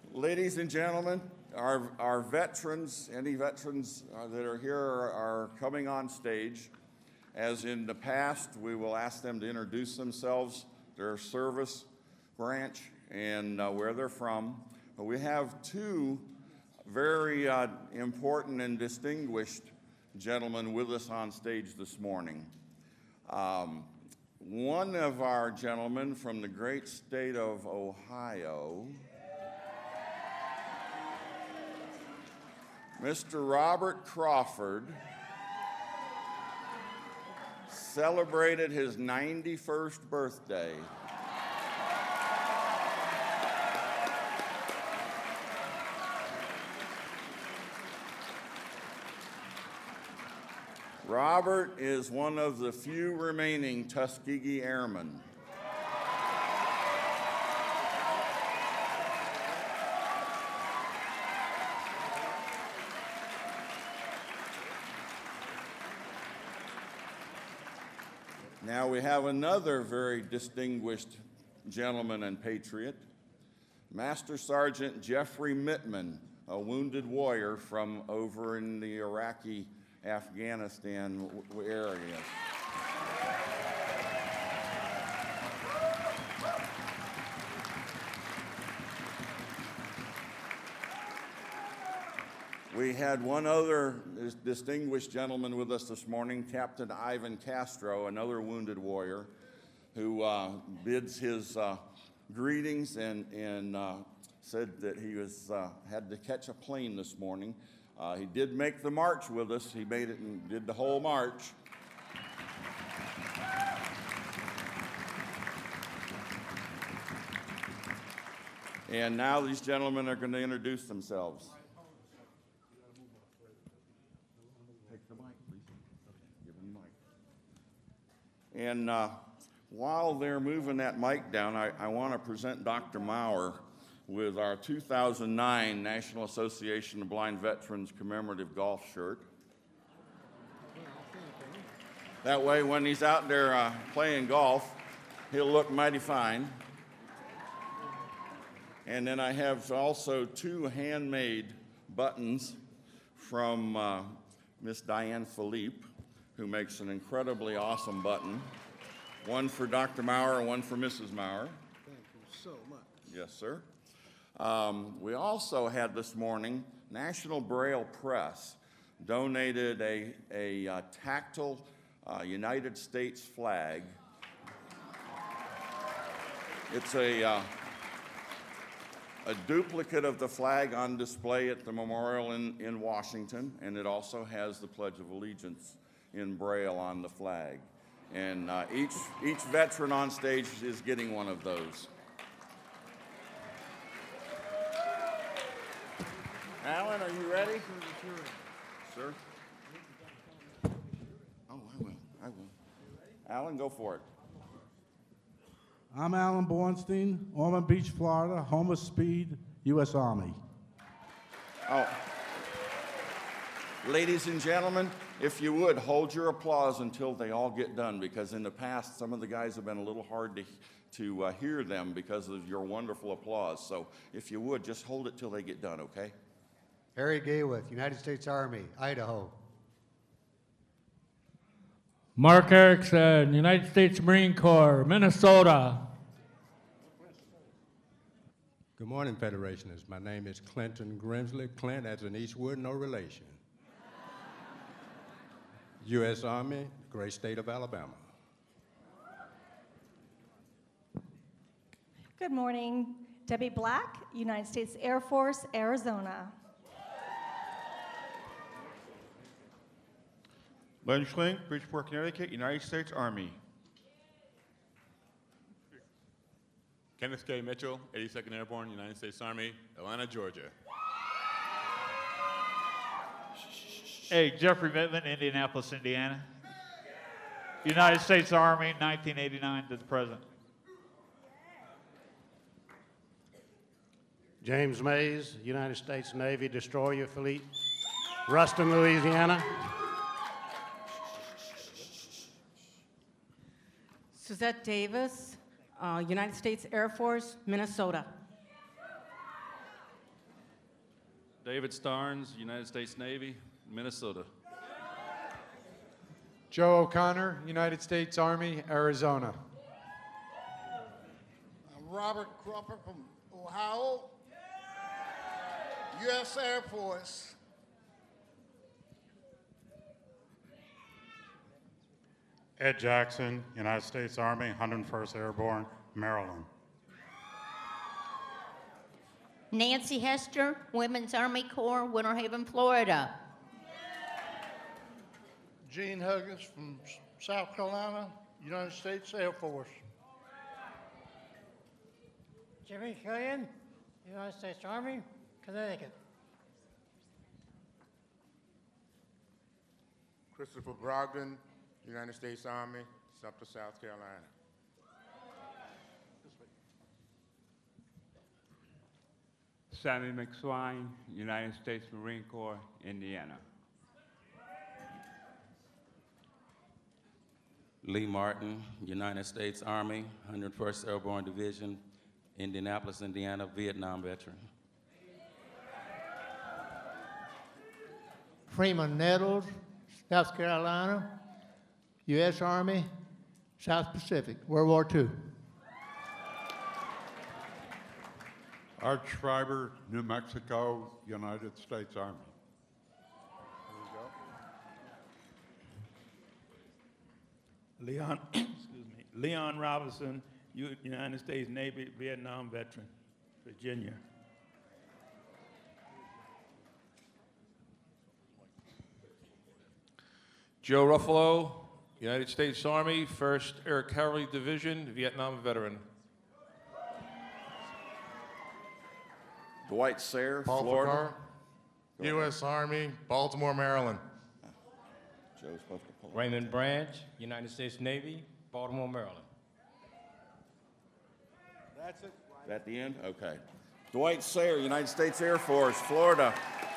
Ladies and gentlemen, our veterans, any veterans that are here are coming on stage. As in the past, we will ask them to introduce themselves, their service branch, and where they're from. But we have two very important and distinguished gentlemen with us on stage this morning. One of our gentlemen from the great state of Ohio, Mr. Robert Crawford, celebrated his 91st birthday. Robert is one of the few remaining Tuskegee Airmen. Now we have another very distinguished gentleman and patriot, Master Sergeant Jeffrey Mittman, a wounded warrior from over in the Iraqi Afghanistan area. We had one other distinguished gentleman with us this morning, Captain Ivan Castro, another wounded warrior, who bids his greetings and said that he had to catch a plane this morning. He did make the march with us. He made it and did the whole march. And now these gentlemen are going to introduce themselves. Take the mic, please. Okay, give them the mic. And while they're moving that mic down, I want to present Dr. Maurer with our 2009 National Association of Blind Veterans commemorative golf shirt. That way, when he's out there playing golf, he'll look mighty fine. And then I have also two handmade buttons from Miss Diane Philippe, who makes an incredibly awesome button. One for Dr. Maurer and one for Mrs. Maurer. Thank you so much. Yes, sir. We also had this morning, National Braille Press donated a tactile United States flag. It's a duplicate of the flag on display at the memorial in Washington, and it also has the Pledge of Allegiance in Braille on the flag. And each veteran on stage is getting one of those. Alan, are you ready? Sir? Oh, I will. Alan, go for it. I'm Alan Bornstein, Ormond Beach, Florida, home of Speed, U.S. Army. Oh. Ladies and gentlemen, if you would, hold your applause until they all get done, because in the past, some of the guys have been a little hard to hear them because of your wonderful applause. So if you would, just hold it till they get done, okay? Harry Gayworth, United States Army, Idaho. Mark Erickson, United States Marine Corps, Minnesota. Good morning, Federationists. My name is Clinton Grimsley. Clint as in Eastwood, no relation. U.S. Army, great state of Alabama. Good morning, Debbie Black, United States Air Force, Arizona. Len Schlink, Bridgeport, Connecticut, United States Army. Kenneth K. Mitchell, 82nd Airborne, United States Army, Atlanta, Georgia. Hey, Jeffrey Mittman, Indianapolis, Indiana. United States Army, 1989 to the present. James Mays, United States Navy Destroyer Fleet, Ruston, Louisiana. Suzette Davis, United States Air Force, Minnesota. David Starnes, United States Navy, Minnesota. Joe O'Connor, United States Army, Arizona. I'm Robert Cropper from Ohio, U.S. Air Force. Ed Jackson, United States Army, 101st Airborne, Maryland. Nancy Hester, Women's Army Corps, Winter Haven, Florida. Gene Huggins from South Carolina, United States Air Force. Jimmy Killian, United States Army, Connecticut. Christopher Brogdon, United States Army, Sumter, South Carolina. Sammy McSwine, United States Marine Corps, Indiana. Lee Martin, United States Army, 101st Airborne Division, Indianapolis, Indiana, Vietnam veteran. Freeman Nettles, South Carolina, U.S. Army, South Pacific, World War II. Art Schreiber, New Mexico, United States Army. Leon Robinson, United States Navy, Vietnam veteran, Virginia. Joe Ruffalo, United States Army, 1st Air Cavalry Division, Vietnam veteran. Dwight Sayre, Paul Florida. Fakar, U.S. Army, Baltimore, Maryland. Joe's supposed to pull. Raymond Branch, United States Navy, Baltimore, Maryland. That's it. Is that the end? Okay. Dwight Sayre, United States Air Force, Florida.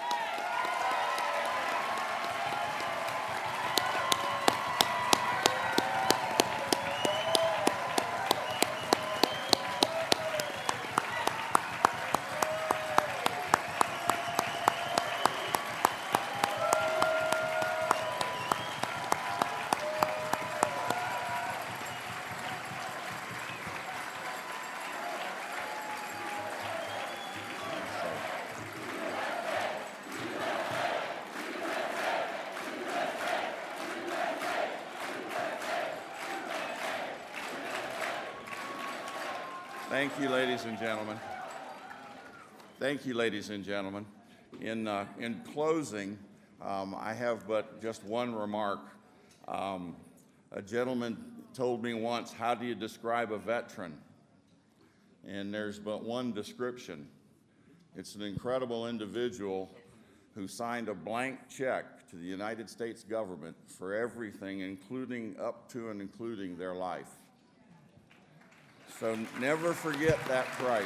Thank you, ladies and gentlemen. Thank you, ladies and gentlemen. In closing, I have but just one remark. A gentleman told me once, how do you describe a veteran? And there's but one description. It's an incredible individual who signed a blank check to the United States government for everything, including up to and including their life. So never forget that price.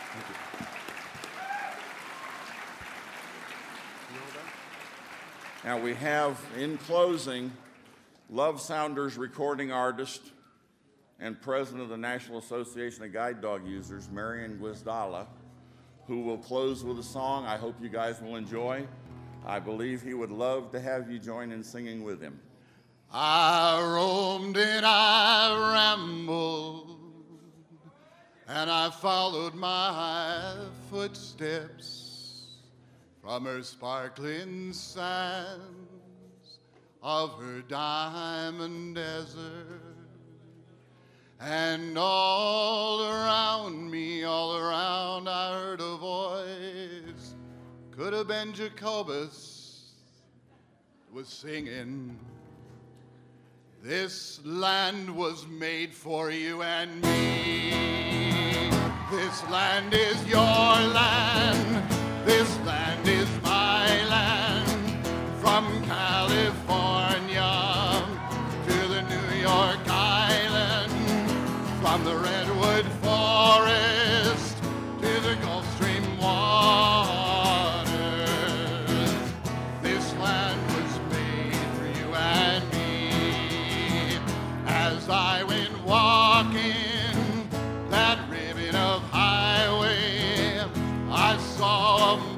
Now we have, in closing, Love Sounders recording artist and president of the National Association of Guide Dog Users, Marion Guizdala, who will close with a song I hope you guys will enjoy. I believe he would love to have you join in singing with him. I roamed and I rambled, and I followed my footsteps from her sparkling sands of her diamond desert. And all around me, all around, I heard a voice. Could have been Jacobus, was singing. This land was made for you and me. This land is your land. This land is my land. From California to the New York Island, from the redwood forest to the Gulf Stream waters. This land was made for you and me. As I went walking that ribbon of highway, I saw a